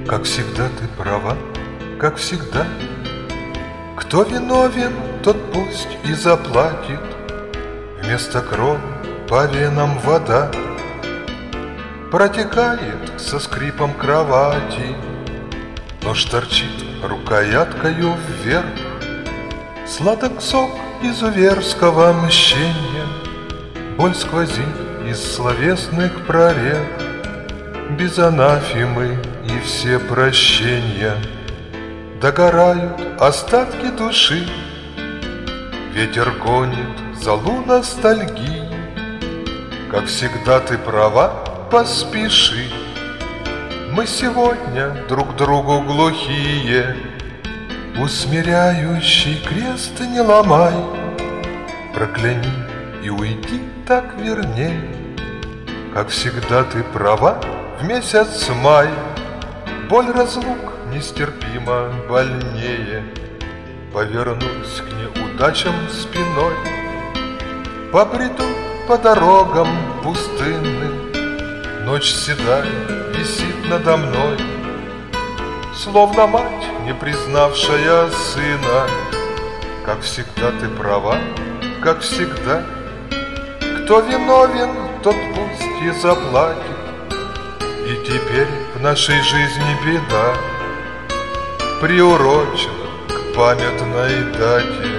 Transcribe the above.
Как всегда ты права, как всегда. Кто виновен, тот пусть и заплатит. Вместо крови по венам вода протекает со скрипом кровати. Нож торчит рукояткою вверх. Сладок сок изуверского мщения. Боль сквозит из словесных прорех. Без анафемы и все прощения. Догорают остатки души. Ветер гонит золу ностальгии. Как всегда ты права, поспеши. Мы сегодня друг другу глухие. Усмиряющий крест не ломай. Прокляни и уйди, так верней. Как всегда ты права, в месяц май. Боль разлук нестерпимо больнее. Повернусь к неудачам спиной. Побреду по дорогам пустынным. Ночь седая висит надо мной, словно мать, не признавшая сына. Как всегда ты права, как всегда. Кто виновен, тот пусть и заплатит. И теперь в нашей жизни беда приурочена к памятной дате.